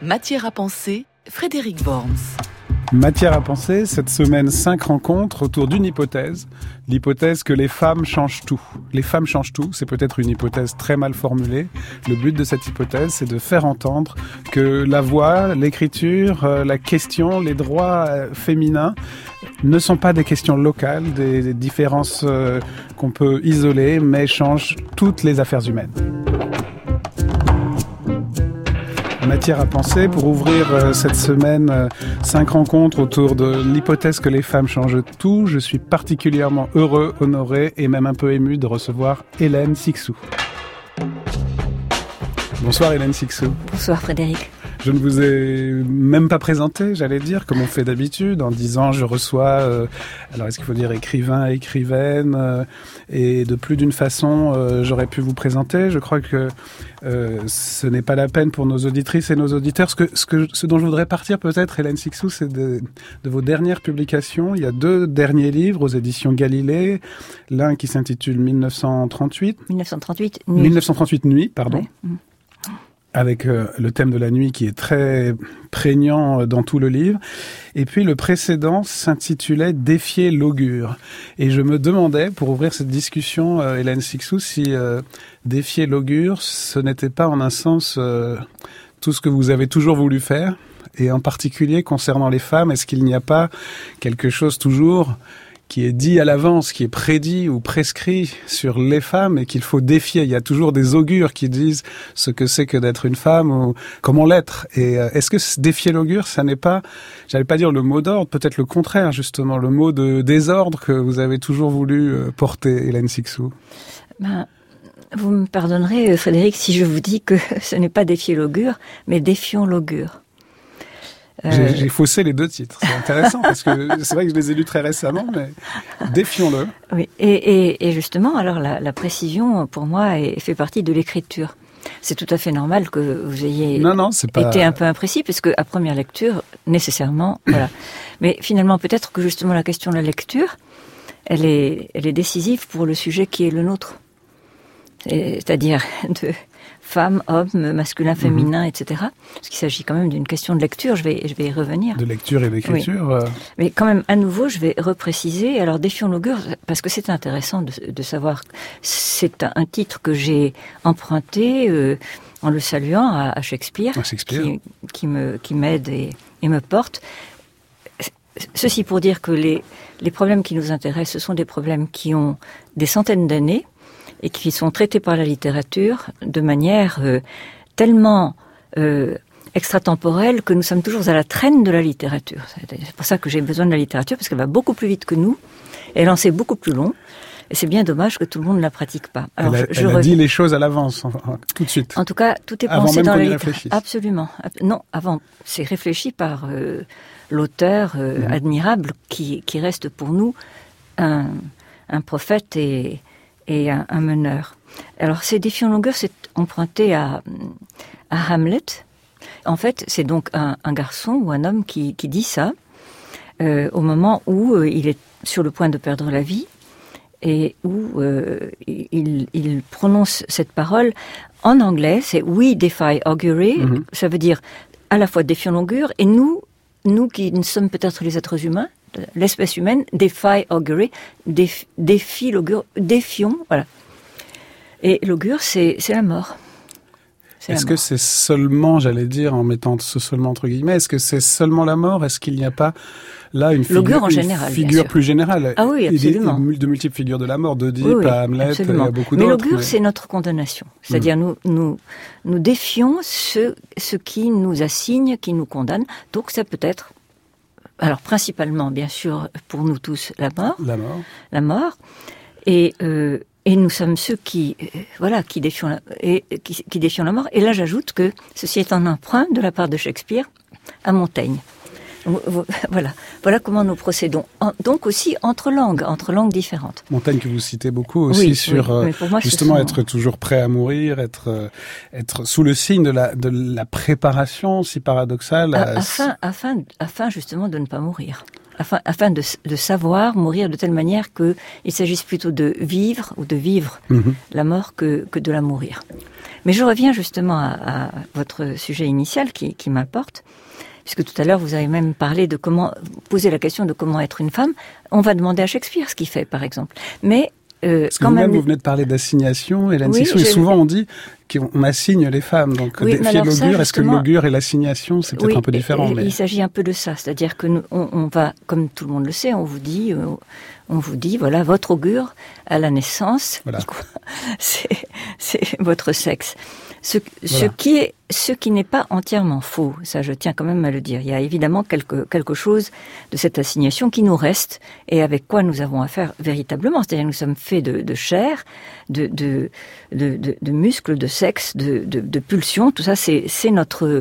Matière à penser, Frédéric Worms. Matière à penser, cette semaine 5 rencontres autour d'une hypothèse. L'hypothèse que les femmes changent tout. Les femmes changent tout, c'est peut-être une hypothèse très mal formulée. Le but de cette hypothèse, c'est de faire entendre que la voix, l'écriture, la question, les droits féminins ne sont pas des questions locales, des différences qu'on peut isoler, mais changent toutes les affaires humaines. Matière à penser pour ouvrir cette semaine 5 rencontres autour de l'hypothèse que les femmes changent tout. Je suis particulièrement heureux, honoré et même un peu ému de recevoir Hélène Cixous. Bonsoir Hélène Cixous. Bonsoir Frédéric. Je ne vous ai même pas présenté, j'allais dire, comme on fait d'habitude. En 10 ans, je reçois, alors est-ce qu'il faut dire écrivain, écrivaine, et de plus d'une façon, j'aurais pu vous présenter. Je crois que ce n'est pas la peine pour nos auditrices et nos auditeurs. Ce dont je voudrais partir peut-être, Hélène Cixous, c'est de vos dernières publications. Il y a 2 derniers livres aux éditions Galilée. L'un qui s'intitule 1938 Nuit, pardon. Ouais. Avec le thème de la nuit qui est très prégnant dans tout le livre. Et puis le précédent s'intitulait « Défier l'augure ». Et je me demandais, pour ouvrir cette discussion, Hélène Cixous, si défier l'augure, ce n'était pas en un sens tout ce que vous avez toujours voulu faire. Et en particulier concernant les femmes, est-ce qu'il n'y a pas quelque chose toujours qui est dit à l'avance, qui est prédit ou prescrit sur les femmes et qu'il faut défier. Il y a toujours des augures qui disent ce que c'est que d'être une femme ou comment l'être. Et est-ce que défier l'augure, ça n'est pas, j'allais pas dire le mot d'ordre, peut-être le contraire justement, le mot de désordre que vous avez toujours voulu porter, Hélène Cixous? Vous me pardonnerez, Frédéric, si je vous dis que ce n'est pas défier l'augure, mais défions l'augure. J'ai faussé les 2 titres. C'est intéressant parce que c'est vrai que je les ai lus très récemment, mais défions-le. Oui, et justement, alors la précision pour moi fait partie de l'écriture. C'est tout à fait normal que vous ayez été un peu imprécis parce que à première lecture, nécessairement, voilà. Mais finalement, peut-être que justement la question de la lecture, elle est décisive pour le sujet qui est le nôtre, c'est-à-dire de femmes, hommes, masculin, féminin, etc. Parce qu'il s'agit quand même d'une question de lecture, je vais y revenir. De lecture et d'écriture. Oui. Mais quand même, à nouveau, je vais repréciser. Alors, défions l'augure, parce que c'est intéressant de savoir. C'est un titre que j'ai emprunté en le saluant à Shakespeare, qui m'aide et me porte. Ceci pour dire que les problèmes qui nous intéressent, ce sont des problèmes qui ont des centaines d'années, et qui sont traités par la littérature de manière tellement extratemporelle que nous sommes toujours à la traîne de la littérature. C'est pour ça que j'ai besoin de la littérature, parce qu'elle va beaucoup plus vite que nous, et elle en sait beaucoup plus long, et c'est bien dommage que tout le monde ne la pratique pas. Alors, elle a dit les choses à l'avance, tout de suite. En tout cas, tout est pensé dans la littérature. Absolument. Non, avant, c'est réfléchi par l'auteur admirable qui reste pour nous un prophète et un meneur. Alors, ces défiants longueurs, c'est emprunté à Hamlet. En fait, c'est donc un garçon ou un homme qui dit ça au moment où il est sur le point de perdre la vie et où il prononce cette parole. En anglais, c'est « We defy augury ». Ça veut dire à la fois défiant l'augure et nous qui ne sommes peut-être les êtres humains, l'espèce humaine, defy augury, défie l'augure, défions, voilà. Et l'augure, c'est la mort. Est-ce que c'est seulement, j'allais dire, en mettant ce seulement entre guillemets, est-ce que c'est seulement la mort? Est-ce qu'il n'y a pas là une figure plus générale? Ah oui, absolument. Il y a de multiples figures de la mort, d'Oedipe à Hamlet, il y a beaucoup d'autres. Mais l'augure, c'est notre condamnation. C'est-à-dire, nous défions ce qui nous assigne, qui nous condamne. Donc ça peut être, alors principalement, bien sûr, pour nous tous, la mort. Et nous sommes ceux qui défions la mort. Et là, j'ajoute que ceci est un emprunt de la part de Shakespeare à Montaigne. Voilà comment nous procédons. Donc aussi entre langues différentes. Montaigne que vous citez beaucoup aussi sur justement être toujours prêt à mourir, être sous le signe de la préparation si paradoxale. Afin justement de ne pas mourir. Afin de savoir mourir de telle manière qu'il s'agisse plutôt de vivre la mort que de la mourir. Mais je reviens justement à votre sujet initial qui m'importe, puisque tout à l'heure vous avez même parlé de poser la question de comment être une femme. On va demander à Shakespeare ce qu'il fait, par exemple. Mais parce que vous-même, vous venez de parler d'assignation, Hélène Sixou, et souvent on dit qu'on assigne les femmes. Donc, défier l'augure, est-ce que l'augure et l'assignation, c'est peut-être un peu différent? Il s'agit un peu de ça. C'est-à-dire que on va, comme tout le monde le sait, on vous dit, voilà, votre augure à la naissance, voilà. C'est votre sexe. Ce qui n'est pas entièrement faux, ça je tiens quand même à le dire. Il y a évidemment quelque chose de cette assignation qui nous reste et avec quoi nous avons affaire véritablement. C'est-à-dire nous sommes faits de chair, de muscles, de sexe, de pulsions. Tout ça, c'est notre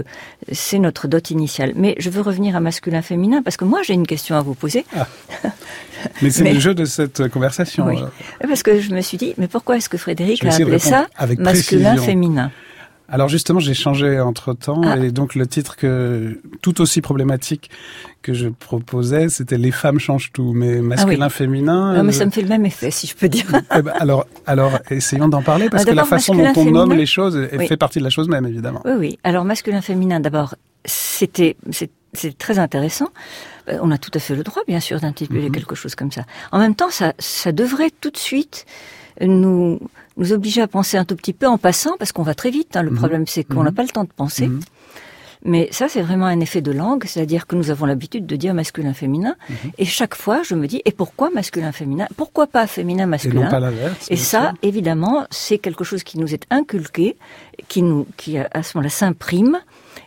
dot initiale. Mais je veux revenir à masculin-féminin parce que moi j'ai une question à vous poser. Ah. Mais c'est le jeu de cette conversation. Oui. Parce que je me suis dit, mais pourquoi est-ce que Frédéric a appelé ça masculin-féminin? Alors justement, j'ai changé entre-temps, et donc le titre tout aussi problématique que je proposais, c'était « Les femmes changent tout », mais masculin-féminin... Non, mais ça me fait le même effet, si je peux dire. Alors, essayons d'en parler, parce que la façon dont on nomme les choses fait partie de la chose même, évidemment. Oui. Alors, masculin-féminin, d'abord, c'est très intéressant. On a tout à fait le droit, bien sûr, d'intituler quelque chose comme ça. En même temps, ça devrait tout de suite nous obliger à penser un tout petit peu en passant, parce qu'on va très vite. Le problème, c'est qu'on n'a pas le temps de penser. Mais ça, c'est vraiment un effet de langue, c'est-à-dire que nous avons l'habitude de dire masculin-féminin. Et chaque fois, je me dis, et pourquoi masculin-féminin? Pourquoi pas féminin-masculin? Et non pas l'inverse. Et ça, évidemment, c'est quelque chose qui nous est inculqué, qui à ce moment-là s'imprime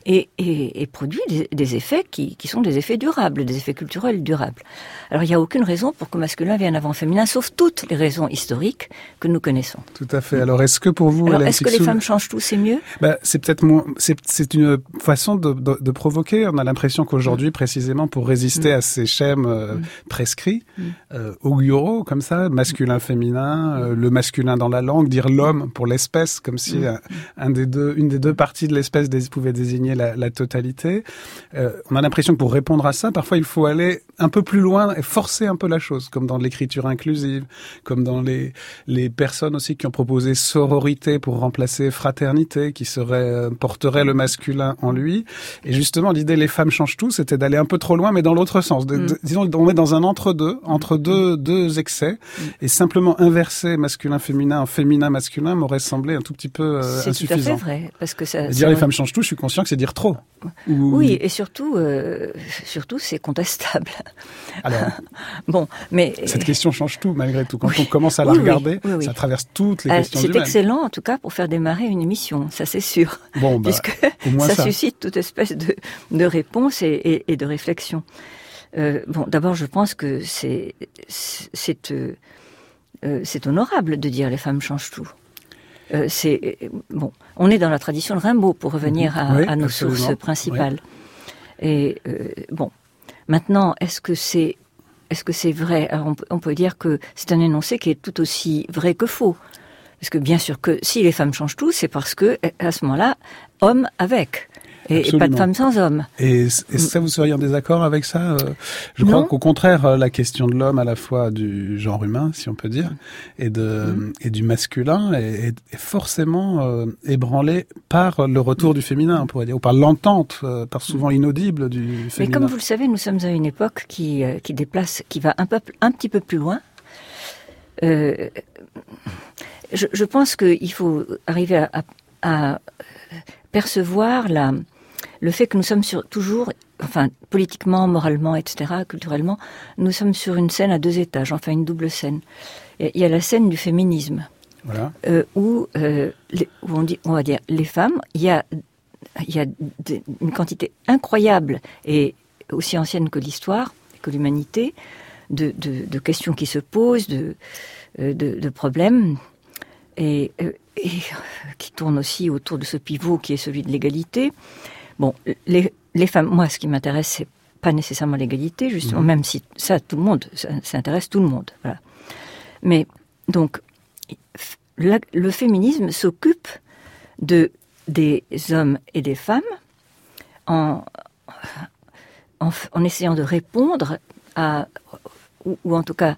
et produit des effets qui sont des effets durables, des effets culturels durables. Alors, il n'y a aucune raison pour que masculin vienne avant féminin, sauf toutes les raisons historiques que nous connaissons. Tout à fait. Alors, est-ce que pour vous... Alors, est-ce que les femmes changent tout, c'est mieux? C'est peut-être c'est une façon de provoquer. On a l'impression qu'aujourd'hui, précisément, pour résister à ces schèmes prescrits, auguraux, comme ça, masculin-féminin, le masculin dans la langue, dire l'homme pour l'espèce, comme si une des deux parties de l'espèce pouvait désigner la totalité. On a l'impression que pour répondre à ça, parfois il faut aller un peu plus loin et forcer un peu la chose, comme dans l'écriture inclusive, comme dans les personnes aussi qui ont proposé sororité pour remplacer fraternité, qui porterait le masculin en lui. Et justement, l'idée les femmes changent tout, c'était d'aller un peu trop loin, mais dans l'autre sens. Disons, on est dans un entre deux excès, et simplement inverser masculin-féminin en féminin-masculin m'aurait semblé un tout petit peu insuffisant. C'est tout à fait vrai, parce que dire les femmes changent tout, je suis conscient que c'est dire trop. Oui, et surtout, c'est contestable. Alors, mais cette question change tout, malgré tout. Quand on commence à la regarder, ça traverse toutes les questions humaines. C'est excellent, en tout cas, pour faire démarrer une émission, ça c'est sûr. Puisque ça suscite toute espèce de réponse et de réflexion. D'abord, je pense que c'est honorable de dire les femmes changent tout. On est dans la tradition de Rimbaud, pour revenir à nos sources principales. Et maintenant, est-ce que c'est vrai? Alors on peut dire que c'est un énoncé qui est tout aussi vrai que faux. Parce que bien sûr que si les femmes changent tout, c'est parce que à ce moment-là, homme avec. Et pas de femmes sans hommes. Et ça, vous seriez en désaccord avec ça? Je crois qu'au contraire, la question de l'homme, à la fois du genre humain, si on peut dire, et du masculin, est forcément ébranlée par le retour du féminin, on pourrait dire, ou par l'entente, par souvent inaudible du féminin. Mais comme vous le savez, nous sommes à une époque qui va un petit peu plus loin. Je pense qu'il faut arriver à percevoir le fait que nous sommes toujours, politiquement, moralement, etc., culturellement, nous sommes sur une scène à 2 étages, une double scène. Il y a la scène du féminisme, où on va dire les femmes, il y a une quantité incroyable et aussi ancienne que l'histoire, que l'humanité, de questions qui se posent, de problèmes, et qui tournent aussi autour de ce pivot qui est celui de l'égalité. Les femmes, moi, ce qui m'intéresse, c'est pas nécessairement l'égalité, justement, même si ça intéresse tout le monde. Voilà. Mais donc, le féminisme s'occupe des hommes et des femmes en essayant de répondre ou en tout cas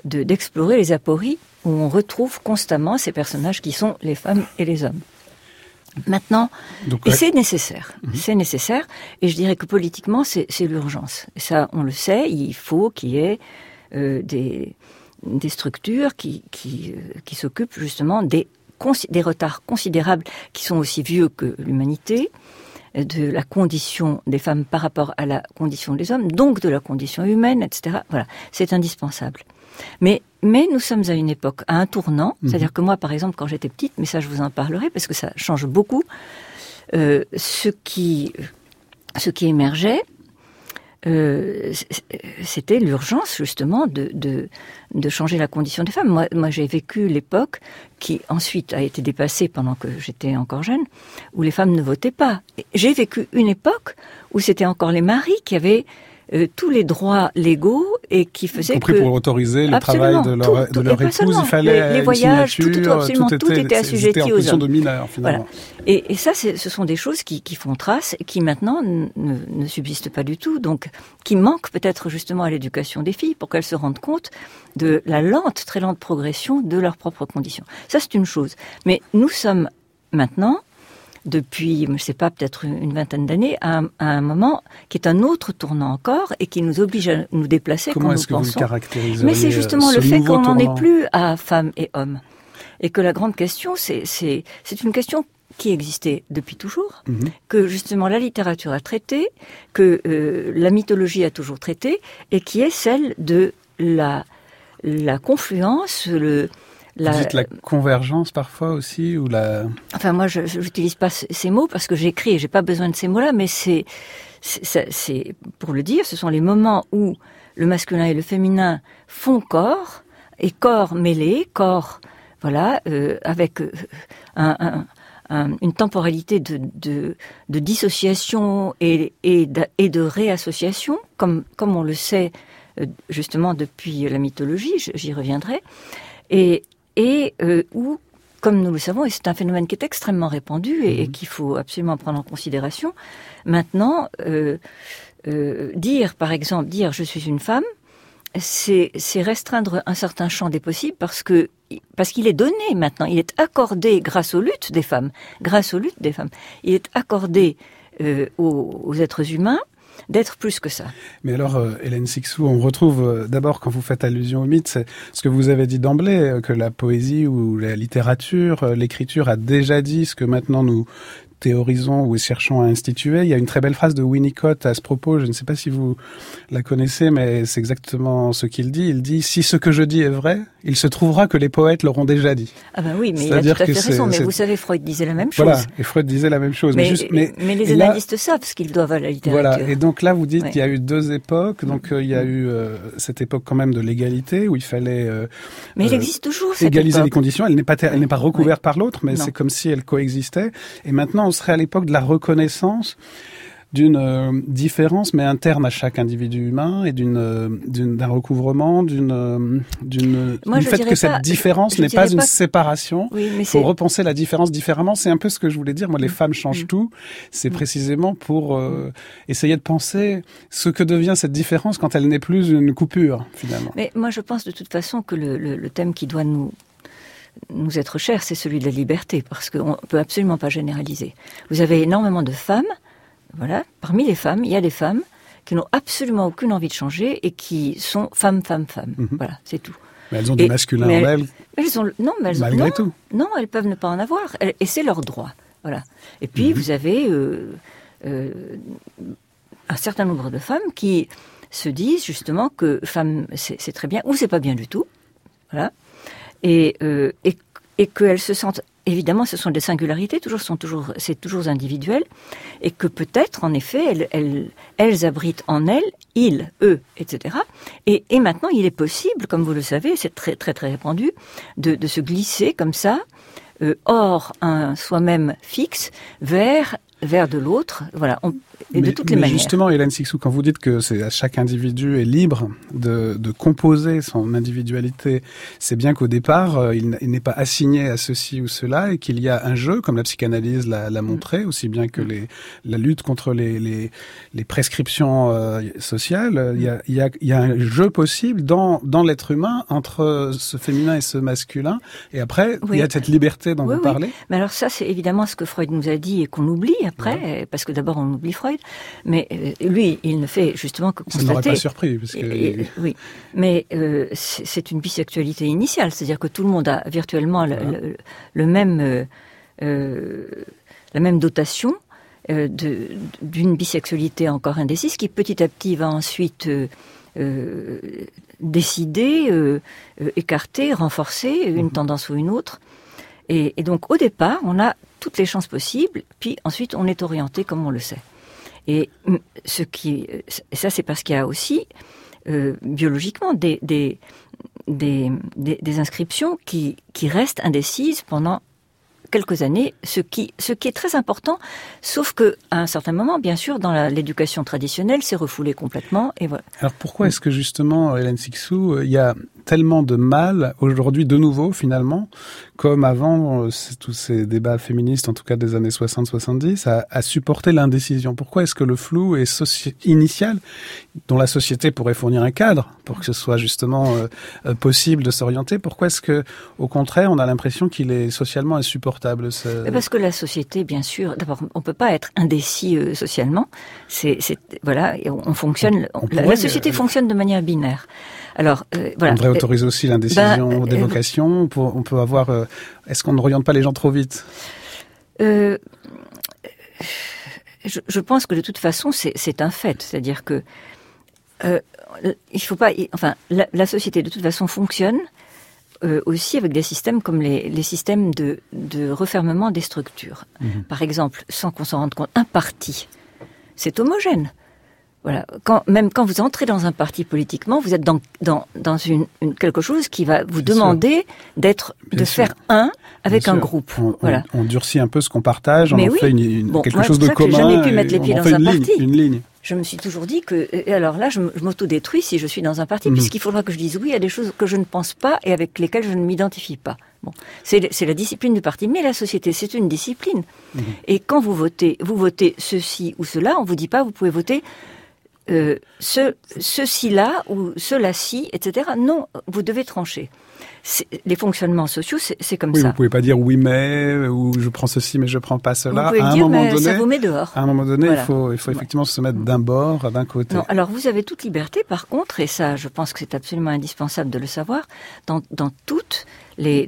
d'explorer les apories où on retrouve constamment ces personnages qui sont les femmes et les hommes. Maintenant, c'est nécessaire. C'est nécessaire. Et je dirais que politiquement, c'est l'urgence. Et ça, on le sait, il faut qu'il y ait des structures qui s'occupent justement des retards considérables qui sont aussi vieux que l'humanité, de la condition des femmes par rapport à la condition des hommes, donc de la condition humaine, etc. Voilà, c'est indispensable. Mais nous sommes à une époque, à un tournant, c'est-à-dire que moi, par exemple, quand j'étais petite, mais ça je vous en parlerai parce que ça change beaucoup, ce qui émergeait, c'était l'urgence justement de changer la condition des femmes. Moi j'ai vécu l'époque qui ensuite a été dépassée pendant que j'étais encore jeune, où les femmes ne votaient pas. J'ai vécu une époque où c'était encore les maris qui avaient tous les droits légaux et qui faisaient compris pour autoriser le travail de leur épouse, il fallait les voyages, tout était assujetti aux hommes. De mineurs, finalement. Voilà. Et ça, ce sont des choses qui font trace et qui maintenant ne subsistent pas du tout, donc qui manquent peut-être justement à l'éducation des filles pour qu'elles se rendent compte de la très lente progression de leurs propres conditions. Ça, c'est une chose. Mais nous sommes maintenant, depuis, je ne sais pas, peut-être une vingtaine d'années, à un moment qui est un autre tournant encore et qui nous oblige à nous déplacer quand nous pensons. Comment est-ce que vous le caractériseriez? Mais c'est justement le fait qu'on n'en est plus à femmes et hommes. Et que la grande question, c'est une question qui existait depuis toujours, que justement la littérature a traité, que la mythologie a toujours traité, et qui est celle de la confluence, Vous dites la convergence parfois aussi, ou la... Enfin, moi, je n'utilise pas ces mots parce que j'écris et j'ai pas besoin de ces mots-là, mais c'est pour le dire, ce sont les moments où le masculin et le féminin font corps, et corps mêlé, corps, voilà, avec une temporalité de dissociation et de réassociation, comme on le sait justement depuis la mythologie, j'y reviendrai, et où, comme nous le savons, et c'est un phénomène qui est extrêmement répandu et qu'il faut absolument prendre en considération, maintenant, par exemple, dire je suis une femme, c'est restreindre un certain champ des possibles parce qu'il est donné maintenant, il est accordé grâce aux luttes des femmes, il est accordé aux êtres humains d'être plus que ça. Mais alors, Hélène Cixous, on retrouve d'abord, quand vous faites allusion au mythe, c'est ce que vous avez dit d'emblée, que la poésie ou la littérature, l'écriture a déjà dit ce que maintenant nous théorisons ou cherchons à instituer. Il y a une très belle phrase de Winnicott à ce propos, je ne sais pas si vous la connaissez, mais c'est exactement ce qu'il dit. Il dit « Si ce que je dis est vrai, il se trouvera que les poètes l'auront déjà dit. » Ah ben oui, mais il a tout à fait raison. Mais vous savez, Freud disait la même chose. Voilà, et Freud disait la même chose. Mais les analystes savent ce qu'ils doivent à la littérature. Voilà, et donc là, vous dites qu'il y a eu deux époques. Donc il y a eu cette époque quand même de l'égalité, où il fallait mais elle existe toujours, cette égaliser époque. Les conditions. Elle n'est pas recouverte par l'autre, mais c'est comme si elle coexistait. Et maintenant, on serait à l'époque de la reconnaissance d'une différence, mais interne à chaque individu humain, et d'un recouvrement, du fait que cette différence n'est pas une séparation. Oui, il faut repenser la différence différemment. C'est un peu ce que je voulais dire. Moi, les femmes changent tout. C'est précisément pour essayer de penser ce que devient cette différence quand elle n'est plus une coupure, finalement. Mais moi, je pense de toute façon que le thème qui doit nous être cher, c'est celui de la liberté, parce qu'on ne peut absolument pas généraliser. Vous avez énormément de femmes. Voilà, parmi les femmes, il y a des femmes qui n'ont absolument aucune envie de changer et qui sont femmes. Voilà, c'est tout. Mais elles ont du masculin en elles. Malgré tout. Non, elles peuvent ne pas en avoir. Et c'est leur droit. Voilà. Et puis, vous avez un certain nombre de femmes qui se disent justement que femme, c'est très bien, ou c'est pas bien du tout. Voilà. Et qu'elles se sentent... Évidemment, ce sont des singularités, c'est toujours individuel, et que peut-être, en effet, elles abritent en elles, ils, eux, etc. Et maintenant, il est possible, comme vous le savez, c'est très très très répandu, de se glisser comme ça, hors un soi-même fixe, vers de l'autre. Voilà. de toutes les manières. Justement, Hélène Cixous, quand vous dites que chaque individu est libre de composer son individualité, c'est bien qu'au départ, il n'est pas assigné à ceci ou cela et qu'il y a un jeu, comme la psychanalyse l'a montré, aussi bien que la lutte contre les prescriptions sociales. Il y a un jeu possible dans l'être humain entre ce féminin et ce masculin. Et après, il y a cette liberté dont vous parlez. Mais alors ça, c'est évidemment ce que Freud nous a dit et qu'on oublie après, parce que d'abord on oublie Freud, mais lui, il ne fait justement que constater... Ça ne m'aurait pas surpris. Parce que... oui, mais c'est une bisexualité initiale, c'est-à-dire que tout le monde a virtuellement la même dotation d'une bisexualité encore indécise, qui petit à petit va ensuite... décider, écarter, renforcer une tendance ou une autre. Et donc, au départ, on a toutes les chances possibles, puis ensuite, on est orienté comme on le sait. Et ça, c'est parce qu'il y a aussi, biologiquement, des inscriptions qui restent indécises pendant quelques années, ce qui est très important, sauf que à un certain moment, bien sûr, dans l'éducation traditionnelle, c'est refoulé complètement. Et voilà. Alors pourquoi est-ce que justement, Hélène Cixous, il y a tellement de mal aujourd'hui de nouveau finalement, comme avant tous ces débats féministes, en tout cas des années 60-70, à supporter l'indécision? Pourquoi est-ce que le flou est initial, dont la société pourrait fournir un cadre pour que ce soit justement possible de s'orienter, pourquoi est-ce que, au contraire, on a l'impression qu'il est socialement insupportable? Parce que la société, bien sûr, d'abord, on peut pas être indécis socialement. Voilà, on fonctionne. La société fonctionne de manière binaire. Alors, voilà. On devrait autoriser aussi l'indécision des vocations. On peut avoir. Est-ce qu'on n'oriente pas les gens trop vite? Je pense que de toute façon, c'est un fait. C'est-à-dire que il faut pas. Enfin, la société de toute façon fonctionne aussi avec des systèmes comme les systèmes de refermement des structures. Par exemple, sans qu'on s'en rende compte, un parti, c'est homogène. Voilà. Même quand vous entrez dans un parti politiquement, vous êtes dans quelque chose qui va vous demander de faire un avec un groupe. Voilà. On durcit un peu ce qu'on partage, on fait quelque chose de commun. J'ai jamais pu mettre les pieds dans un parti. Une ligne. Je me suis toujours dit que, et alors là, je m'autodétruis si je suis dans un parti, puisqu'il faudra que je dise oui à des choses que je ne pense pas et avec lesquelles je ne m'identifie pas. Bon, c'est la discipline du parti, mais la société, c'est une discipline. Et quand vous votez ceci ou cela, on vous dit pas, vous pouvez voter ceci-là ou cela-ci, etc. Non, vous devez trancher. Les fonctionnements sociaux, c'est comme ça. Vous pouvez pas dire oui mais, ou je prends ceci mais je prends pas cela. Vous pouvez dire mais ça vous met dehors. À un moment donné, voilà. il faut effectivement se mettre d'un bord, d'un côté. Non, alors vous avez toute liberté, par contre, et ça, je pense que c'est absolument indispensable de le savoir, dans toutes les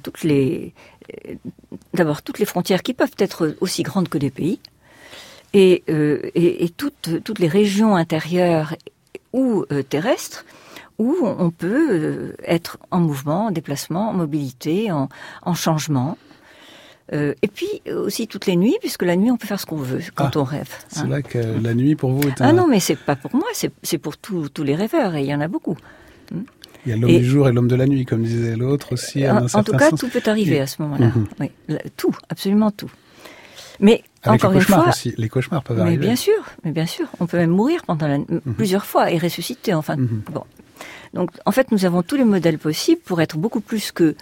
frontières qui peuvent être aussi grandes que des pays. Et toutes les régions intérieures ou terrestres où on peut être en mouvement, en déplacement, en mobilité, en changement. Et puis aussi toutes les nuits, puisque la nuit on peut faire ce qu'on veut quand on rêve. C'est là que la nuit pour vous est un... Ah non, mais c'est pas pour moi, c'est pour tous les rêveurs, et il y en a beaucoup. Il y a l'homme du jour et l'homme de la nuit, comme disait l'autre aussi. En tout cas, tout peut arriver à ce moment-là. Oui, tout, absolument tout. Mais avec encore une fois, aussi. Les cauchemars peuvent arriver. Mais bien sûr, on peut même mourir pendant plusieurs fois et ressusciter. Enfin, bon. Donc, en fait, nous avons tous les modèles possibles pour être beaucoup plus qu'une.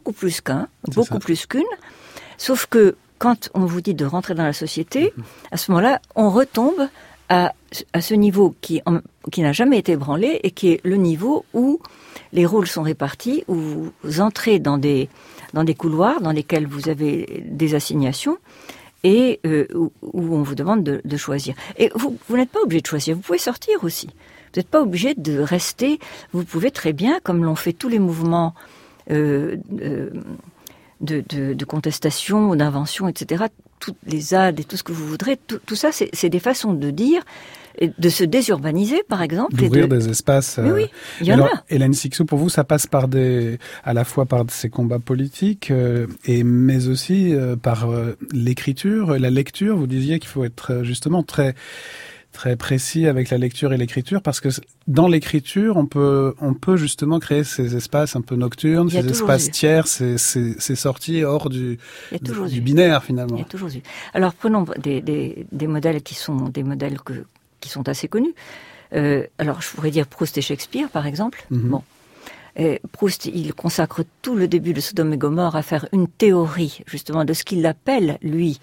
Sauf que quand on vous dit de rentrer dans la société, à ce moment-là, on retombe à ce niveau qui n'a jamais été ébranlé et qui est le niveau où les rôles sont répartis, où vous entrez dans des couloirs dans lesquels vous avez des assignations. Et où on vous demande de choisir. Et vous n'êtes pas obligé de choisir, vous pouvez sortir aussi. Vous n'êtes pas obligé de rester, vous pouvez très bien, comme l'ont fait tous les mouvements de contestation ou d'invention, etc., toutes les ZAD et tout ce que vous voudrez, tout ça, c'est des façons de dire, de se désurbaniser, par exemple. D'ouvrir des espaces. Mais oui, il y en a. Hélène Cixous, pour vous, ça passe à la fois par ces combats politiques, mais aussi par l'écriture, la lecture. Vous disiez qu'il faut être justement très très précis avec la lecture et l'écriture, parce que dans l'écriture, on peut justement créer ces espaces un peu nocturnes, ces espaces tiers, ces sorties hors du binaire finalement. Il y a toujours eu. Alors prenons des modèles qui sont des modèles qui sont assez connus. Alors je pourrais dire Proust et Shakespeare par exemple. Bon. Proust, il consacre tout le début de Sodome et Gomorrhe à faire une théorie justement de ce qu'il appelle lui.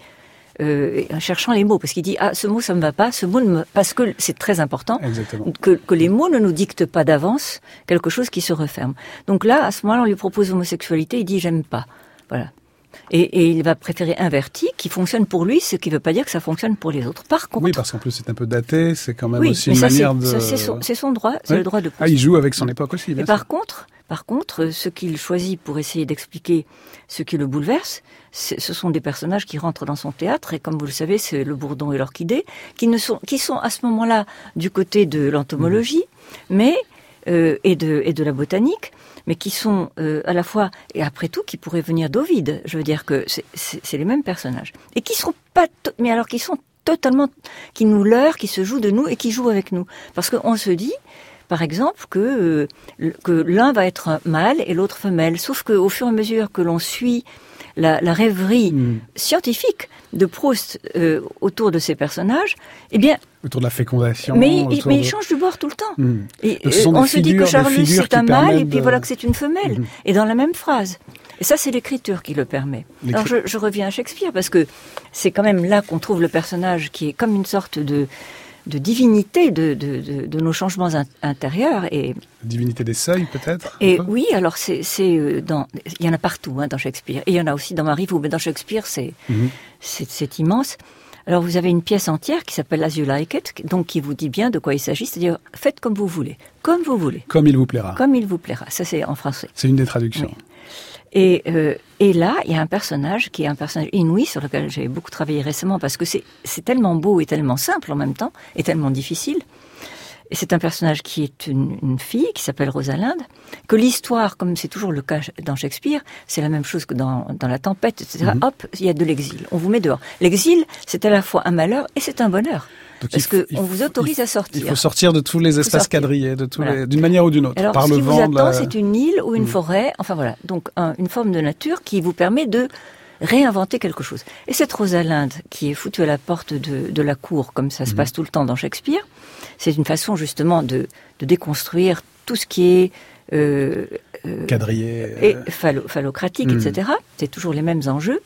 En cherchant les mots, parce qu'il dit ce mot ça me va pas, ce mot parce que c'est très important que les mots ne nous dictent pas d'avance quelque chose qui se referme. Donc là, à ce moment-là, on lui propose l'homosexualité, il dit j'aime pas, voilà. Et il va préférer un verti qui fonctionne pour lui, ce qui ne veut pas dire que ça fonctionne pour les autres. Par contre, oui, parce qu'en plus c'est un peu daté, c'est quand même aussi une manière de. C'est son droit, c'est le droit de. Il joue avec son époque aussi. Mais par contre, ce qu'il choisit pour essayer d'expliquer ce qui le bouleverse, ce sont des personnages qui rentrent dans son théâtre, et comme vous le savez, c'est le bourdon et l'orchidée, qui sont à ce moment-là du côté de l'entomologie, mais et de la botanique, mais qui sont à la fois, et après tout, qui pourraient venir d'Ovide. Je veux dire que c'est les mêmes personnages. Et qui sont pas, mais alors qui sont totalement, qui nous leurrent, qui se jouent de nous et qui jouent avec nous. Parce qu'on se dit, par exemple, que l'un va être mâle et l'autre femelle. Sauf qu'au fur et à mesure que l'on suit la rêverie scientifique de Proust autour de ces personnages, eh bien... Autour de la fécondation. Mais il change du bord tout le temps. Et on se dit que Charlus c'est un mâle et puis voilà que c'est une femelle. Et dans la même phrase. Et ça, c'est l'écriture qui le permet. Alors je reviens à Shakespeare parce que c'est quand même là qu'on trouve le personnage qui est comme une sorte de divinité de nos changements intérieurs et divinité des seuils peut-être. Et oui, alors il y en a partout dans Shakespeare et il y en a aussi dans Marivaux, mais dans Shakespeare c'est immense. Alors vous avez une pièce entière qui s'appelle As You Like It, donc qui vous dit bien de quoi il s'agit, c'est-à-dire faites comme vous voulez, comme vous voulez, comme il vous plaira. Comme il vous plaira. Ça c'est en français. C'est une des traductions. Oui. Et là, il y a un personnage qui est un personnage inouï sur lequel j'ai beaucoup travaillé récemment parce que c'est tellement beau et tellement simple en même temps et tellement difficile. Et c'est un personnage qui est une fille qui s'appelle Rosalinde, que l'histoire, comme c'est toujours le cas dans Shakespeare, c'est la même chose que dans La Tempête, etc. Hop, il y a de l'exil. On vous met dehors. L'exil, c'est à la fois un malheur et c'est un bonheur. Donc parce qu'on vous autorise à sortir. Il faut sortir de tous les espaces quadrillés, d'une manière ou d'une autre. Alors, par ce le qui vent, vous attend, c'est une île ou une forêt. Enfin voilà, donc une forme de nature qui vous permet de réinventer quelque chose. Et cette Rosalinde qui est foutue à la porte de la cour, comme ça se passe tout le temps dans Shakespeare, c'est une façon justement de déconstruire tout ce qui est quadrillé et phallocratique, etc. C'est toujours les mêmes enjeux.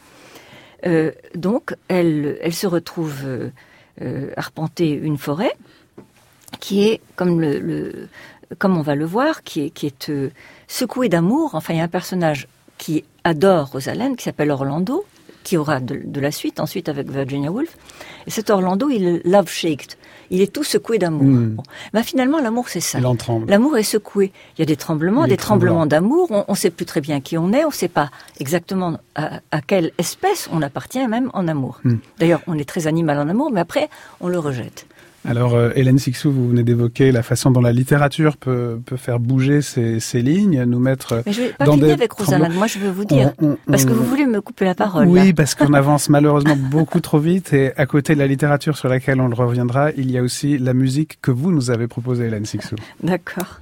Donc, elle se retrouve arpenter une forêt qui est, comme on va le voir, qui est secouée d'amour. Enfin, il y a un personnage qui adore Rosalinde, qui s'appelle Orlando, qui aura de la suite, ensuite avec Virginia Woolf. Et cet Orlando, il est love-shaked. Il est tout secoué d'amour. Bon. Ben finalement, l'amour, c'est ça. Il en tremble. L'amour est secoué. Il y a des tremblements d'amour. On ne sait plus très bien qui on est. On ne sait pas exactement à quelle espèce on appartient, même en amour. D'ailleurs, on est très animal en amour, mais après, on le rejette. Alors, Hélène Cixous, vous venez d'évoquer la façon dont la littérature peut faire bouger ces lignes, nous mettre mais je vais pas finir avec Rosalinde, moi je veux vous dire, parce que vous voulez me couper la parole. Oui, là. Parce qu'on avance malheureusement beaucoup trop vite, et à côté de la littérature sur laquelle on le reviendra, il y a aussi la musique que vous nous avez proposée, Hélène Cixous. D'accord.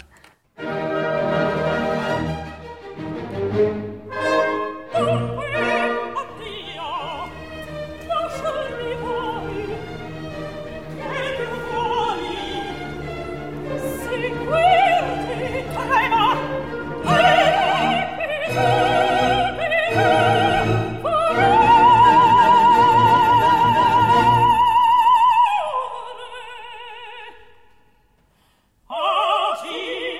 Oh,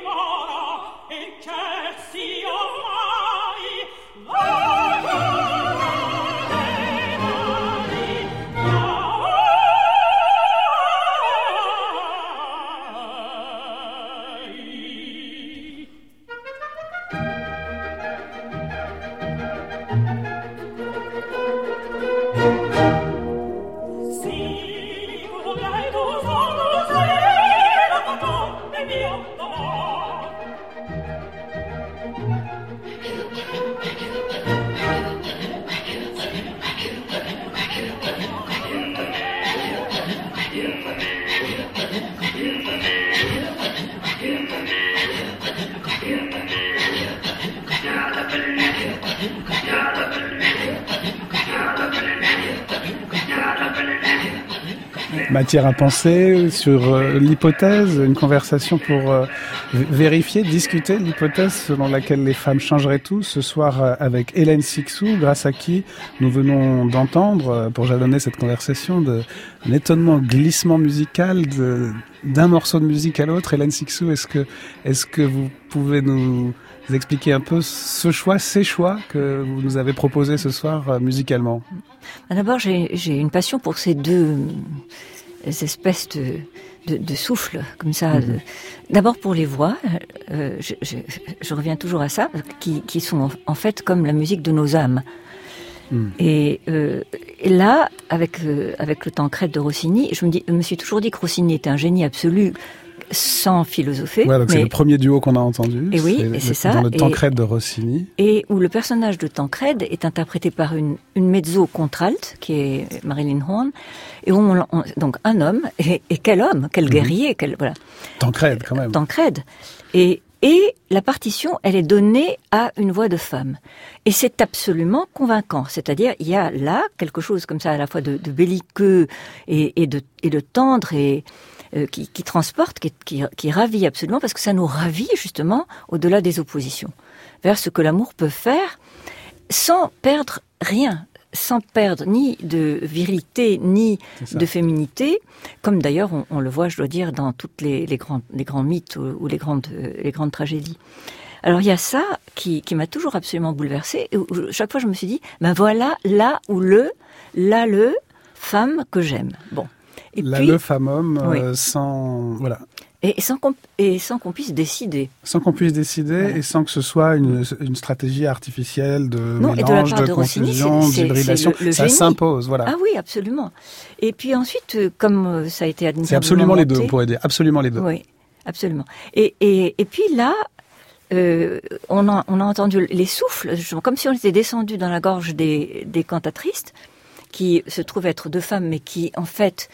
matière à penser, sur l'hypothèse, une conversation pour vérifier, discuter l'hypothèse selon laquelle les femmes changeraient tout. Ce soir avec Hélène Cixous, grâce à qui nous venons d'entendre, pour jalonner cette conversation, un étonnement glissement musical d'un morceau de musique à l'autre. Hélène Cixous, est-ce que vous pouvez nous expliquer un peu ces choix que vous nous avez proposés ce soir musicalement? D'abord, j'ai une passion pour ces deux espèces de souffles, comme ça. D'abord pour les voix, je reviens toujours à ça, qui sont en fait comme la musique de nos âmes. Et là, avec le Tancrède de Rossini, je me suis toujours dit que Rossini était un génie absolu, sans philosopher. Ouais, donc c'est le premier duo qu'on a entendu. Et oui, c'est ça. Dans le Tancrède de Rossini. Et où le personnage de Tancrède est interprété par une mezzo contralte, qui est Marilyn Horne, et où donc un homme, et quel homme, quel guerrier, voilà. Tancrède, quand même. Tancrède. Et la partition, elle est donnée à une voix de femme. Et c'est absolument convaincant. C'est-à-dire, il y a là quelque chose comme ça, à la fois de belliqueux et de tendre et qui transporte, qui ravit absolument, parce que ça nous ravit justement au-delà des oppositions, vers ce que l'amour peut faire sans perdre rien, sans perdre ni de virilité, ni de féminité, comme d'ailleurs on le voit, je dois dire, dans toutes les grands mythes ou les grandes tragédies. Alors il y a ça qui m'a toujours absolument bouleversée, et où, chaque fois je me suis dit, ben voilà, là le femme que j'aime. Bon. Et puis, le femme-homme, sans... Voilà. Et sans qu'on puisse décider. Sans qu'on puisse décider, voilà. Et sans que ce soit une stratégie artificielle de mélange, de confusion, d'hybridation. Ça s'impose, voilà. Ah oui, absolument. Et puis ensuite, comme ça a été admirablement c'est absolument monté, les deux, on pourrait dire. Absolument les deux. Oui, absolument. Et puis là, on a entendu les souffles, comme si on était descendu dans la gorge des cantatrices, qui se trouvent être deux femmes, mais qui, en fait,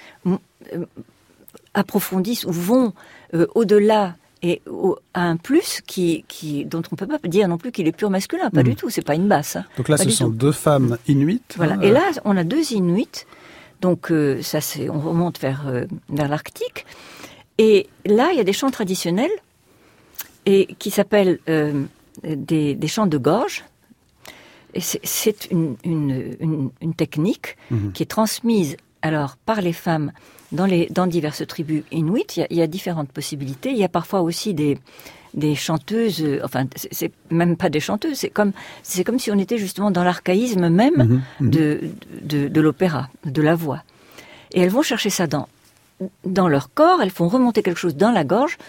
approfondissent ou vont au-delà et à un plus dont on ne peut pas dire non plus qu'il est pur masculin. Pas du tout, c'est pas une basse. Hein. Donc là, ce sont deux femmes inuites. Voilà. Et là, on a deux inuites. Donc, on remonte vers l'Arctique. Et là, il y a des chants traditionnels et qui s'appellent des chants de gorge. Et c'est une technique qui est transmise alors par les femmes dans diverses tribus inuites. Il y a différentes possibilités. Il y a parfois aussi des chanteuses. Enfin, c'est même pas des chanteuses. C'est comme si on était justement dans l'archaïsme même de l'opéra, de la voix. Et elles vont chercher ça dans leur corps. Elles font remonter quelque chose dans la gorge.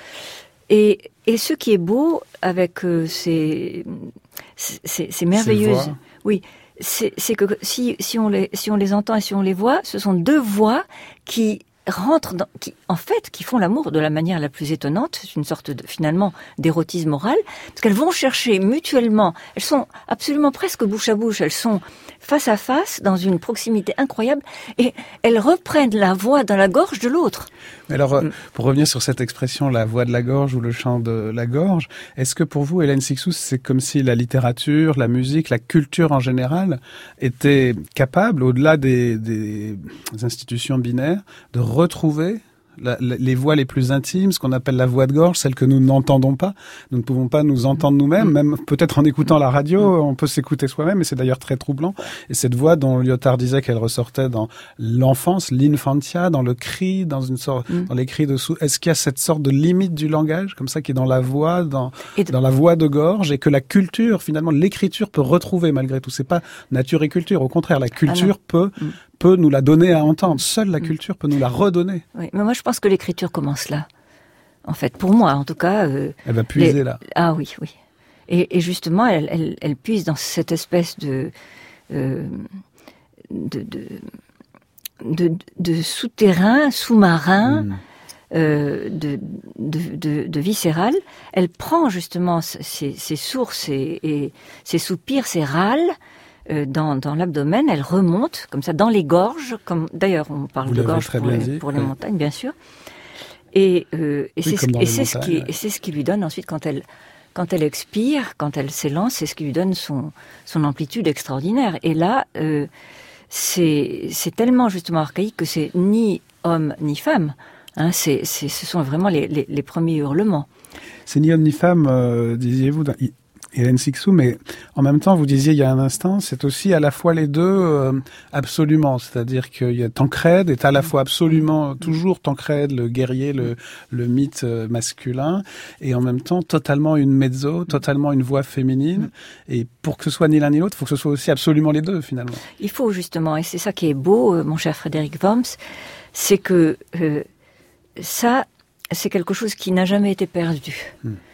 Et ce qui est beau avec ces merveilleuses, oui, c'est que si on les entend et si on les voit, ce sont deux voix qui rentrent qui font l'amour de la manière la plus étonnante. C'est une sorte finalement d'érotisme oral, parce qu'elles vont chercher mutuellement. Elles sont absolument presque bouche à bouche. Elles sont face à face, dans une proximité incroyable, et elles reprennent la voix dans la gorge de l'autre. Alors, pour revenir sur cette expression, la voix de la gorge ou le chant de la gorge, est-ce que pour vous, Hélène Cixous, c'est comme si la littérature, la musique, la culture en général était capable, au-delà des institutions binaires, de retrouver les voix les plus intimes, ce qu'on appelle la voix de gorge, celle que nous n'entendons pas. Nous ne pouvons pas nous entendre nous-mêmes, même peut-être en écoutant la radio, on peut s'écouter soi-même, et c'est d'ailleurs très troublant. Et cette voix dont Lyotard disait qu'elle ressortait dans l'enfance, l'infantia, dans le cri, dans les cris dessous. Est-ce qu'il y a cette sorte de limite du langage, comme ça, qui est dans la voix, dans la voix de gorge, et que la culture, finalement, l'écriture peut retrouver malgré tout. C'est pas nature et culture. Au contraire, la culture peut nous la donner à entendre. Seule la culture peut nous la redonner. Oui, mais moi je pense que l'écriture commence là. En fait, pour moi, en tout cas. Elle va puiser là. Ah oui, oui. Et justement, elle puise dans cette espèce de souterrain, sous-marin, de viscéral. Elle prend justement ces sources et ces soupirs, ces râles. Dans l'abdomen, elle remonte comme ça dans les gorges, comme d'ailleurs on parle de gorge pour les montagnes, bien sûr. Et c'est ce qui lui donne ensuite quand elle expire, quand elle s'élance, c'est ce qui lui donne son amplitude extraordinaire. Et là, c'est tellement justement archaïque que c'est ni homme ni femme. Hein, ce sont vraiment les premiers hurlements. C'est ni homme ni femme, disiez-vous, Hélène Cixous, mais en même temps, vous disiez il y a un instant, c'est aussi à la fois les deux absolument. C'est-à-dire qu'il y a Tancrède est à la fois absolument, toujours Tancrède, le guerrier, le mythe masculin, et en même temps totalement une mezzo, totalement une voix féminine. Et pour que ce soit ni l'un ni l'autre, il faut que ce soit aussi absolument les deux, finalement. Il faut justement, et c'est ça qui est beau, mon cher Frédéric Worms, c'est que ça, c'est quelque chose qui n'a jamais été perdu.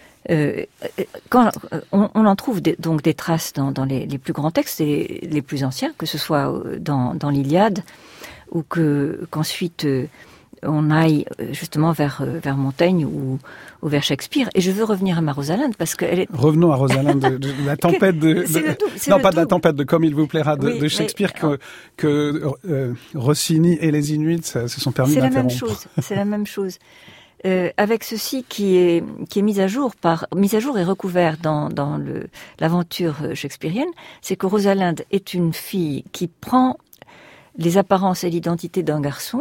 Quand on en trouve donc des traces dans les plus grands textes, les plus anciens, que ce soit dans l'Iliade ou qu'ensuite on aille justement vers Montaigne ou vers Shakespeare. Et je veux revenir à ma Rosalinde parce qu'elle est... Revenons à Rosalinde, de la tempête la tempête de Comme il vous plaira de Shakespeare que Rossini et les Inuits se sont permis d'interrompre. C'est la même chose. Avec ceci qui est mis à jour et recouvert dans l'aventure shakespearienne, c'est que Rosalinde est une fille qui prend les apparences et l'identité d'un garçon.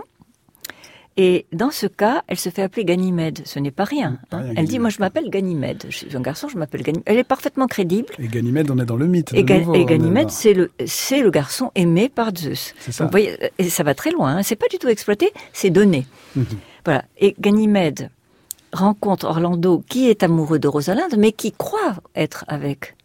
Et dans ce cas, elle se fait appeler Ganymède. Ce n'est pas rien. Elle dit, moi je m'appelle Ganymède. Je suis un garçon, je m'appelle Ganymède. Elle est parfaitement crédible. Et Ganymède, on est dans le mythe. Et Ganymède, c'est le garçon aimé par Zeus. C'est ça. Donc, vous voyez, et ça va très loin. Hein. C'est pas du tout exploité, c'est donné. Voilà. Et Ganymède rencontre Orlando, qui est amoureux de Rosalinde, mais qui croit être avec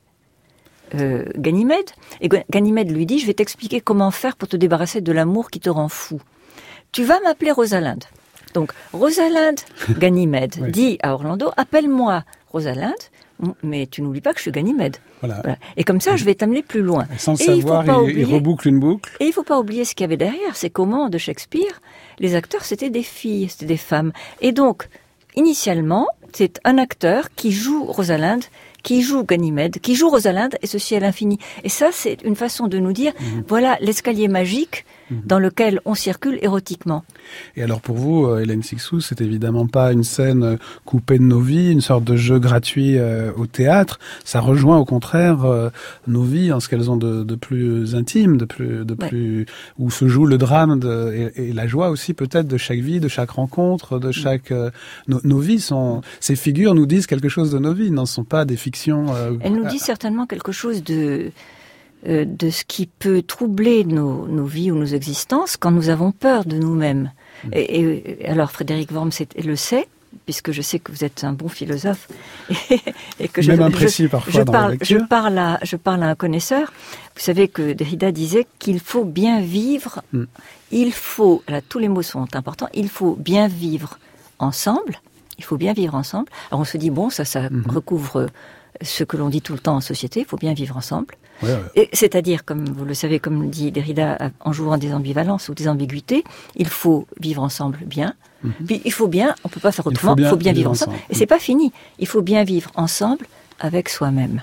Ganymède. Et Ganymède lui dit, je vais t'expliquer comment faire pour te débarrasser de l'amour qui te rend fou. Tu vas m'appeler Rosalinde. Donc, Rosalinde, Ganymède, oui. Dit à Orlando, appelle-moi Rosalinde, mais tu n'oublies pas que je suis Ganymède. Voilà. Et comme ça, je vais t'amener plus loin. Et sans savoir, il reboucle une boucle. Et il ne faut pas oublier ce qu'il y avait derrière. C'est qu'au moment de Shakespeare, les acteurs, c'était des filles, c'était des femmes. Et donc, initialement, c'est un acteur qui joue Rosalinde, qui joue Ganymède, qui joue Rosalinde, et ceci à l'infini. Et ça, c'est une façon de nous dire, voilà l'escalier magique dans lequel on circule érotiquement. Et alors pour vous, Hélène Cixous, c'est évidemment pas une scène coupée de nos vies, une sorte de jeu gratuit au théâtre. Ça rejoint au contraire nos vies en ce qu'elles ont de plus intime, de plus où se joue le drame et la joie aussi peut-être de chaque vie, de chaque rencontre, de chaque... Nos vies sont... Ces figures nous disent quelque chose de nos vies, n'en sont pas des fictions... Elles nous disent certainement quelque chose de ce qui peut troubler nos vies ou nos existences quand nous avons peur de nous-mêmes. Et alors Frédéric Worms le sait, puisque je sais que vous êtes un bon philosophe et que même imprécis parfois dans la lecture. Je parle à un connaisseur. Vous savez que Derrida disait qu'il faut bien vivre. Il faut, là tous les mots sont importants. Il faut bien vivre ensemble. Il faut bien vivre ensemble. Alors on se dit bon, ça recouvre ce que l'on dit tout le temps en société. Il faut bien vivre ensemble. Ouais. Et c'est-à-dire, comme vous le savez, comme dit Derrida, en jouant des ambivalences ou des ambiguïtés, il faut vivre ensemble bien. Puis il faut bien, on peut pas faire autrement, il faut bien vivre ensemble. Et c'est pas fini. Il faut bien vivre ensemble avec soi-même.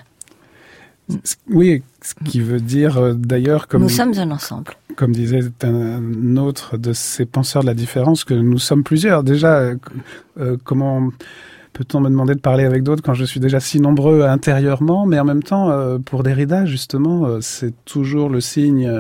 Oui, ce qui veut dire d'ailleurs comme... Nous sommes un ensemble. Comme disait un autre de ces penseurs de la différence, que nous sommes plusieurs. Déjà, comment... Peut-on me demander de parler avec d'autres quand je suis déjà si nombreux intérieurement, mais en même temps, pour Derrida, justement, c'est toujours le signe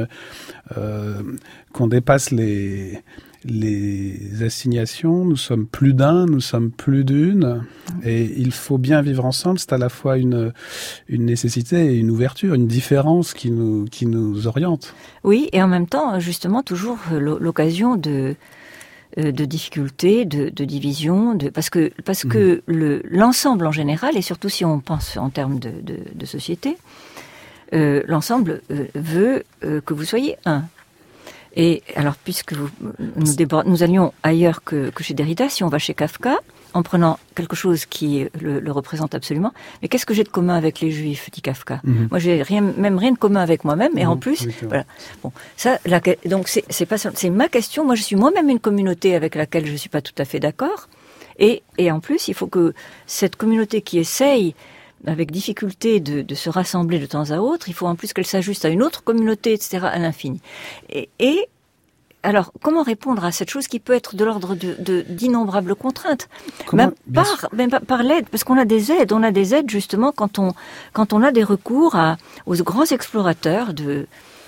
qu'on dépasse les assignations. Nous sommes plus d'un, nous sommes plus d'une, et il faut bien vivre ensemble. C'est à la fois une nécessité et une ouverture, une différence qui nous oriente. Oui, et en même temps, justement, toujours l'occasion de difficultés, de division, parce que l'ensemble en général, et surtout si on pense en termes de société, l'ensemble veut que vous soyez un. Et alors, puisque nous allions ailleurs que chez Derrida, si on va chez Kafka, en prenant quelque chose qui le représente absolument, mais qu'est-ce que j'ai de commun avec les Juifs, dit Kafka. Moi, j'ai même rien de commun avec moi-même, et en plus, voilà. Bon, ça, donc c'est ma question. Moi, je suis moi-même une communauté avec laquelle je suis pas tout à fait d'accord, et en plus, il faut que cette communauté qui essaye avec difficulté de se rassembler de temps à autre, il faut en plus qu'elle s'ajuste à une autre communauté, etc., à l'infini. Et alors, comment répondre à cette chose qui peut être de l'ordre d'innombrables contraintes? Même par l'aide, parce qu'on a des aides. On a des aides, justement, quand on a des recours aux grands explorateurs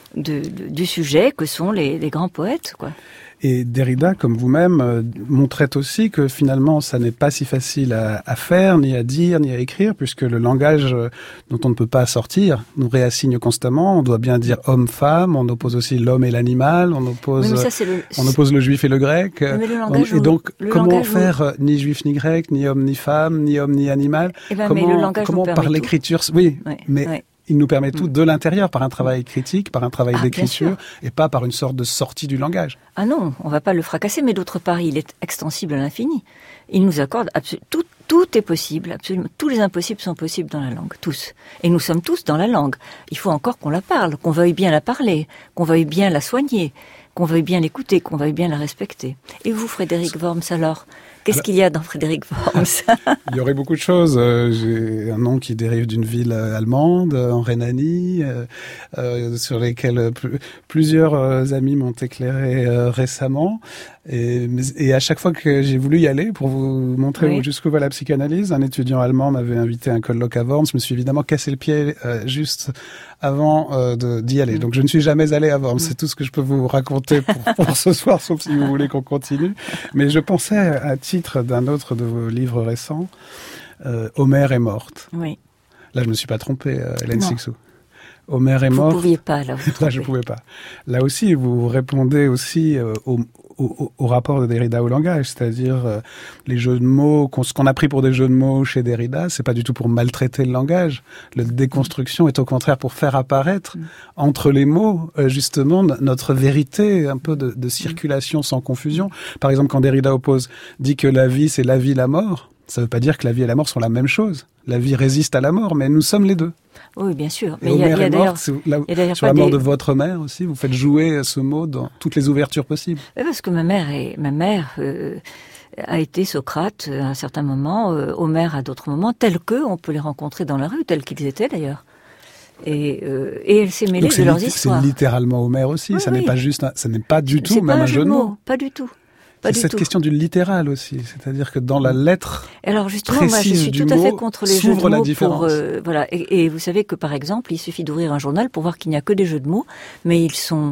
du sujet que sont les grands poètes, quoi. Et Derrida, comme vous-même, montrait aussi que finalement, ça n'est pas si facile à faire, ni à dire, ni à écrire, puisque le langage dont on ne peut pas sortir nous réassigne constamment. On doit bien dire homme-femme, on oppose aussi l'homme et l'animal, on oppose, on oppose le juif et le grec. Et donc, comment faire ni juif ni grec, ni homme ni femme, ni homme ni animal? Comment par l'écriture? Oui, mais il nous permet tout de l'intérieur, par un travail critique, par un travail d'écriture, et pas par une sorte de sortie du langage. Ah non, on va pas le fracasser, mais d'autre part, il est extensible à l'infini. Il nous accorde tout est possible, absolument. Tous les impossibles sont possibles dans la langue, tous. Et nous sommes tous dans la langue. Il faut encore qu'on la parle, qu'on veuille bien la parler, qu'on veuille bien la soigner, qu'on veuille bien l'écouter, qu'on veuille bien la respecter. Et vous, Frédéric Worms, alors ? Qu'est-ce qu'il y a dans Frédéric Worms? Il y aurait beaucoup de choses. J'ai un nom qui dérive d'une ville allemande, en Rhénanie, sur lesquelles plusieurs amis m'ont éclairé récemment. Et à chaque fois que j'ai voulu y aller pour vous montrer jusqu'où va la psychanalyse, un étudiant allemand m'avait invité à un colloque à Worms. Je me suis évidemment cassé le pied juste avant d'y aller. Donc je ne suis jamais allé à Worms. C'est tout ce que je peux vous raconter pour ce soir, sauf si vous voulez qu'on continue. Mais je pensais à titre d'un autre de vos livres récents, Homère est morte. Oui. Là, je me suis pas trompé, Hélène Cixous. Homère est morte. Vous pouviez pas, là. Là, je pouvais pas. Là aussi, vous répondez aussi au rapport de Derrida au langage, c'est-à-dire les jeux de mots, ce qu'on a pris pour des jeux de mots chez Derrida, c'est pas du tout pour maltraiter le langage. La déconstruction est au contraire pour faire apparaître entre les mots, justement, notre vérité, un peu de circulation sans confusion. Par exemple, quand Derrida dit que la vie, c'est la vie, la mort, ça veut pas dire que la vie et la mort sont la même chose. La vie résiste à la mort, mais nous sommes les deux. Oui, bien sûr. Mais il y a d'ailleurs sur la mort de votre mère aussi, vous faites jouer ce mot dans toutes les ouvertures possibles. Oui, parce que ma mère a été Socrate à un certain moment, Homère à d'autres moments, tels que on peut les rencontrer dans la rue, tels qu'ils étaient d'ailleurs. Et elle s'est mêlée de leurs histoires. C'est littéralement Homère aussi. Oui, ça n'est pas juste, ça n'est pas du tout même un jeu de mots. Pas du tout. C'est cette question du littéral aussi, c'est-à-dire que dans la lettre alors justement, moi, je suis tout à fait contre les jeux de mots. Voilà. Et vous savez que par exemple, il suffit d'ouvrir un journal pour voir qu'il n'y a que des jeux de mots, mais ils sont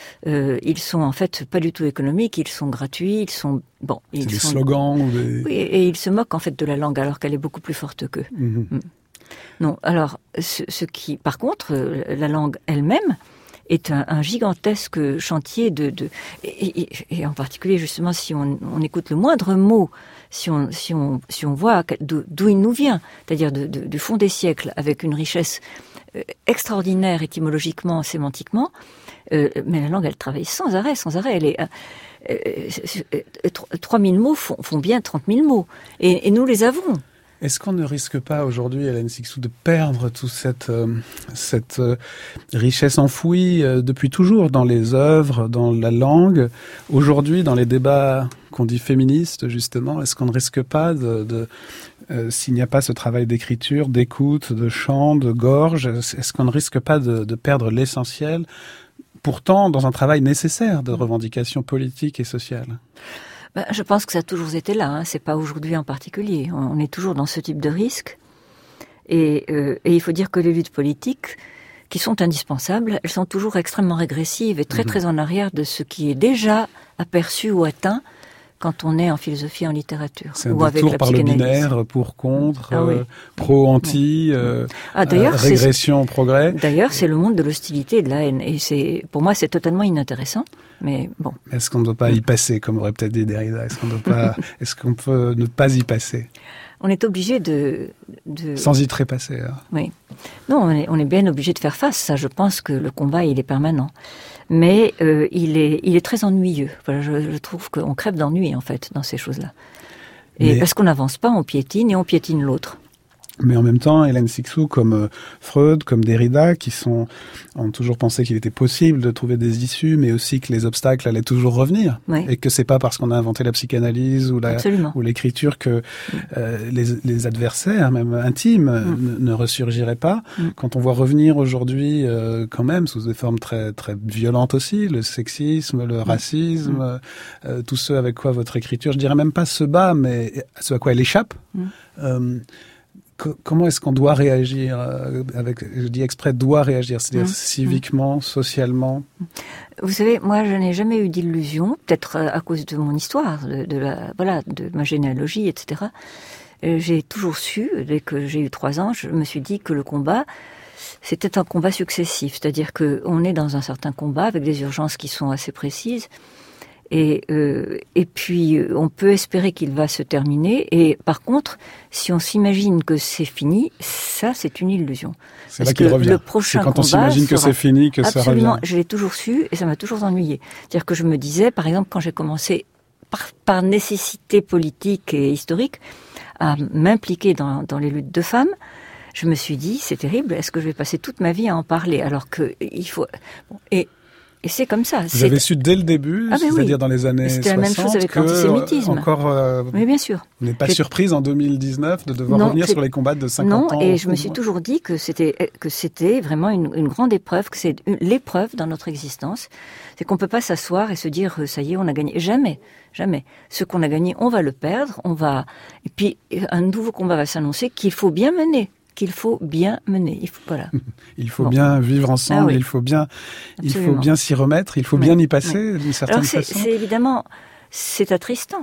en fait pas du tout économiques, ils sont gratuits, c'est des slogans ou des... Oui, et ils se moquent en fait de la langue alors qu'elle est beaucoup plus forte qu'eux. Non, alors ce qui, par contre, la langue elle-même est un gigantesque chantier et en particulier justement si on écoute le moindre mot, si on voit d'où il nous vient, c'est-à-dire du fond des siècles, avec une richesse extraordinaire étymologiquement, sémantiquement, mais la langue elle travaille sans arrêt, elle est 3000 mots font bien 30 000 mots et nous les avons. Est-ce qu'on ne risque pas aujourd'hui, Hélène Cixous, de perdre toute cette richesse enfouie depuis toujours dans les œuvres, dans la langue, aujourd'hui dans les débats qu'on dit féministes justement? Est-ce qu'on ne risque pas s'il n'y a pas ce travail d'écriture, d'écoute, de chant, de gorge, est-ce qu'on ne risque pas de perdre l'essentiel, pourtant dans un travail nécessaire de revendication politique et sociale? Je pense que ça a toujours été là, c'est pas aujourd'hui en particulier. On est toujours dans ce type de risque. Et il faut dire que les luttes politiques, qui sont indispensables, elles sont toujours extrêmement régressives et très très en arrière de ce qui est déjà aperçu ou atteint quand on est en philosophie et en littérature. C'est un détour par le binaire, pour, contre, pro, anti, régression, progrès. D'ailleurs, c'est le monde de l'hostilité et de la haine. Et pour moi, c'est totalement inintéressant. Mais bon. Est-ce qu'on ne doit pas y passer, comme aurait peut-être dit Derrida? Est-ce qu'on peut ne pas y passer? On est obligé de... Sans y trépasser. Hein. Oui. Non, on est bien obligé de faire face. Ça, je pense que le combat, il est permanent. Mais il est très ennuyeux. Voilà, je trouve qu'on crève d'ennui, en fait, dans ces choses-là. Et parce qu'on n'avance pas, on piétine et on piétine l'autre. Mais en même temps, Hélène Cixous, comme Freud, comme Derrida, ont toujours pensé qu'il était possible de trouver des issues, mais aussi que les obstacles allaient toujours revenir. Oui. Et que c'est pas parce qu'on a inventé la psychanalyse ou l'écriture que les adversaires, même intimes, ne ressurgiraient pas. Quand on voit revenir aujourd'hui, quand même, sous des formes très, très violentes aussi, le sexisme, le racisme, tout ce avec quoi votre écriture, je dirais même pas se bat, mais ce à quoi elle échappe, comment est-ce qu'on doit réagir je dis exprès doit réagir, c'est-à-dire civiquement, socialement? Vous savez, moi, je n'ai jamais eu d'illusion, peut-être à cause de mon histoire, de ma généalogie, etc. J'ai toujours su, dès que j'ai eu 3 ans, je me suis dit que le combat, c'était un combat successif, c'est-à-dire qu'on est dans un certain combat avec des urgences qui sont assez précises. Et puis, on peut espérer qu'il va se terminer. Et par contre, si on s'imagine que c'est fini, ça, c'est une illusion. C'est là qu'il revient. Le prochain c'est quand on s'imagine que c'est fini que ça revient. Absolument, je l'ai toujours su et ça m'a toujours ennuyé. C'est-à-dire que je me disais, par exemple, quand j'ai commencé par nécessité politique et historique à m'impliquer dans les luttes de femmes, je me suis dit, c'est terrible, est-ce que je vais passer toute ma vie à en parler? Alors que il faut... Et c'est comme ça. Vous avez su dès le début, c'est-à-dire dans les années 60, c'était la même chose avec l'antisémitisme. Encore, mais bien sûr. Vous n'êtes pas surprise en 2019 de devoir revenir sur les combats de 50 ans? Non, et je me suis toujours dit que c'était vraiment une grande épreuve, que c'est l'épreuve dans notre existence. C'est qu'on peut pas s'asseoir et se dire, ça y est, on a gagné. Jamais, jamais. Ce qu'on a gagné, on va le perdre, et puis un nouveau combat va s'annoncer qu'il faut bien mener. Voilà. Il faut bien vivre ensemble, il faut bien s'y remettre, il faut bien y passer d'une certaine façon. C'est évidemment, c'est attristant.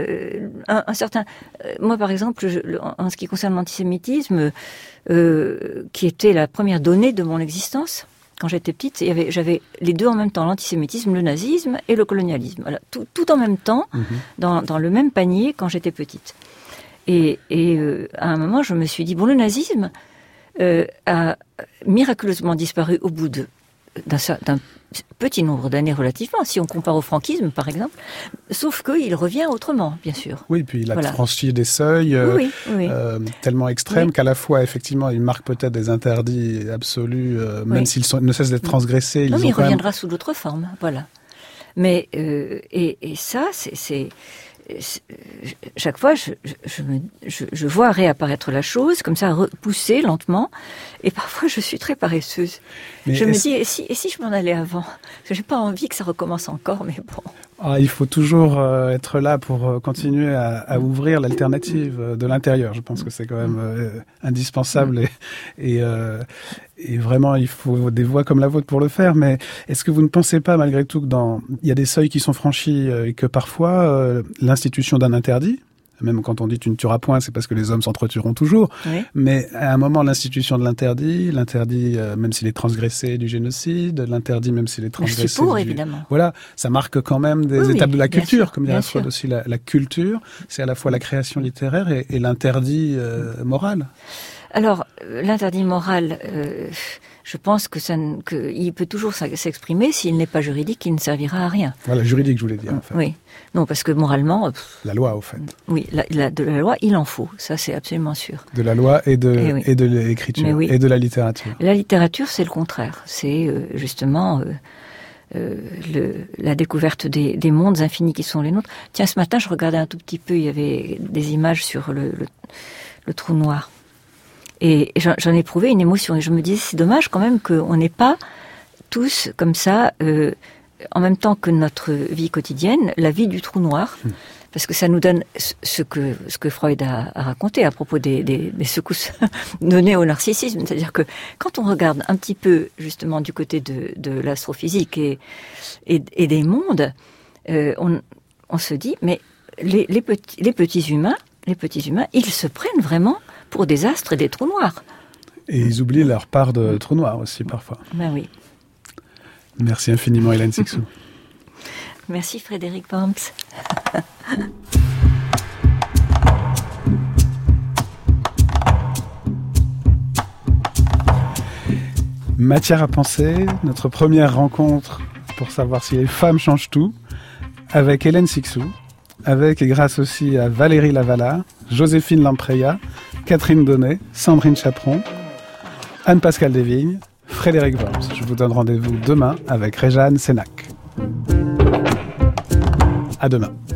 Moi par exemple, en ce qui concerne l'antisémitisme, qui était la première donnée de mon existence, quand j'étais petite, j'avais les deux en même temps, l'antisémitisme, le nazisme et le colonialisme. Voilà, tout en même temps, dans le même panier quand j'étais petite. Et à un moment, je me suis dit, bon, le nazisme a miraculeusement disparu au bout d'un petit nombre d'années relativement, si on compare au franquisme, par exemple, sauf qu'il revient autrement, bien sûr. Oui, puis il a franchi des seuils tellement extrêmes qu'à la fois, effectivement, il marque peut-être des interdits absolus, même s'ils ne cessent d'être transgressés. Non, mais il reviendra sous d'autres formes, voilà. Mais, et ça, c'est chaque fois, je vois réapparaître la chose, comme ça, repousser lentement, et parfois je suis très paresseuse. Mais je me dis, et si je m'en allais avant? Parce que j'ai pas envie que ça recommence encore, mais bon. Il faut toujours être là pour continuer à ouvrir l'alternative de l'intérieur. Je pense que c'est quand même indispensable et vraiment il faut des voix comme la vôtre pour le faire. Mais est-ce que vous ne pensez pas malgré tout que il y a des seuils qui sont franchis et que parfois l'institution d'un interdit, même quand on dit tu ne tueras point, c'est parce que les hommes s'entretueront toujours. Oui. Mais à un moment, l'institution de l'interdit, même s'il est transgressé du génocide, l'interdit même s'il est transgressé. Je suis pour, évidemment. Voilà, ça marque quand même des étapes de la culture, comme dirait Freud aussi. La culture, c'est à la fois la création littéraire et l'interdit moral. Alors, l'interdit moral, je pense qu'il peut toujours s'exprimer. S'il n'est pas juridique, il ne servira à rien. Voilà, juridique, je voulais dire, en fait. Oui. Non, parce que moralement... La loi, au fait. Oui, de la loi, il en faut. Ça, c'est absolument sûr. De la loi et de l'écriture, et de la littérature. La littérature, c'est le contraire. C'est justement la découverte des mondes infinis qui sont les nôtres. Tiens, ce matin, je regardais un tout petit peu, il y avait des images sur le trou noir. Et j'en ai éprouvé une émotion. Et je me disais, c'est dommage quand même qu'on n'ait pas tous, comme ça, en même temps que notre vie quotidienne, la vie du trou noir. Parce que ça nous donne ce que Freud a raconté à propos des secousses données au narcissisme. C'est-à-dire que quand on regarde un petit peu, justement, du côté de l'astrophysique et des mondes, on se dit, mais les petits humains, ils se prennent vraiment pour des astres et des trous noirs. Et ils oublient leur part de trous noirs aussi, parfois. Ben oui. Merci infiniment, Hélène Cixous. Merci, Frédéric Worms. Matière à penser, notre première rencontre pour savoir si les femmes changent tout, avec Hélène Cixous, avec et grâce aussi à Valérie Lavala, Joséphine Lampreia, Catherine Donnet, Sandrine Chaperon, Anne-Pascale Desvignes, Frédéric Worms. Je vous donne rendez-vous demain avec Réjeanne Sénac. À demain.